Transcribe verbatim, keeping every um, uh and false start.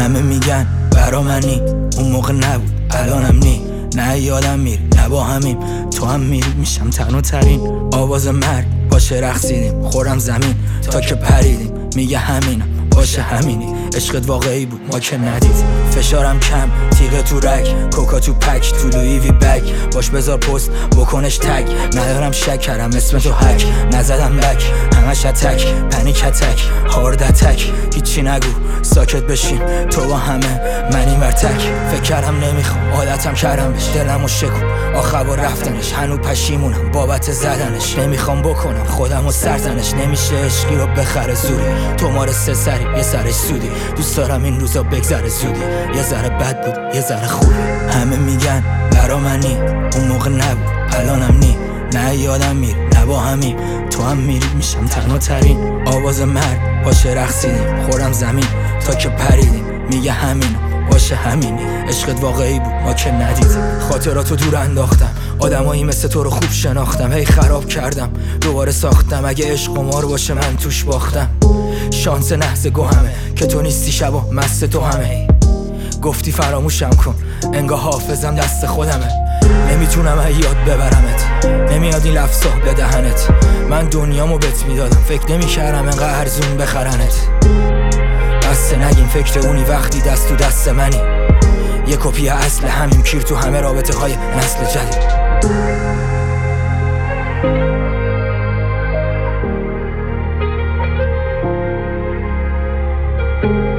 همه میگن برا منی، اون موقع نبود الانم نی. نه یادم میری نه با همیم، تو هم میری میشم تنها ترین. آواز مرگ باشه رقصیدیم، خورم زمین تا که پریدیم. میگه همینم باشه همینی، عشقت واقعی بود ما که ندید. فشارم کم، تیغه تو رگ، کوکا تو پک، تو لویی بگ. باش بذار پست بکنش تگ، ندارم شک کردم اسم تو هک. نزدم بک همش اتک، پنیک اتک، هارد اتک. هیچی نگو ساکت بشین تو با همه من این ورتک. فکر کردم نمیخوام عادتم کردم بهش، دلمو شکن آخبار رفتنش. هنو پشیمونم بابت زدنش، نمیخوام بکنم خودمو سرزنش. نمیشه عشقی رو بخره زوری، تو مار سه سری یه سرش سودی. دوست دارم این روزا بگذره زودی، یه ذره بد بود یه ذره خوبی. همه میگن برا منی، اون موقع نبود الانم نی. نه یادم میری نه با همیم، تو هم میری میشم تنها ترین. آواز مرگ باشه رقصیدیم، خورم زمین تا که پریدیم. میگه همینم باشه همینی، عشقت واقعی بود ما که ندید. خاطراتو دور انداختم، آدمایی مثل تو رو خوب شناختم. هی خراب کردم دوباره ساختم، اگه عشق قمار باشه من توش باختم. شانس نحس گوهمه که تو نیستی شبا مست تو همه. گفتی فراموشم کن انگاه حافظم دست خودمه. نمیتونم یاد ببرمت، نمیاد این لفظا به دهنت. من دنیامو بهت میدادم، فکر نمیکردم انقدر ارزون بخرنت. بسته نگین فکر اونی وقتی دست تو دست منی. یه کپی اصل همین کیر تو همه رابطه های نسل جدید.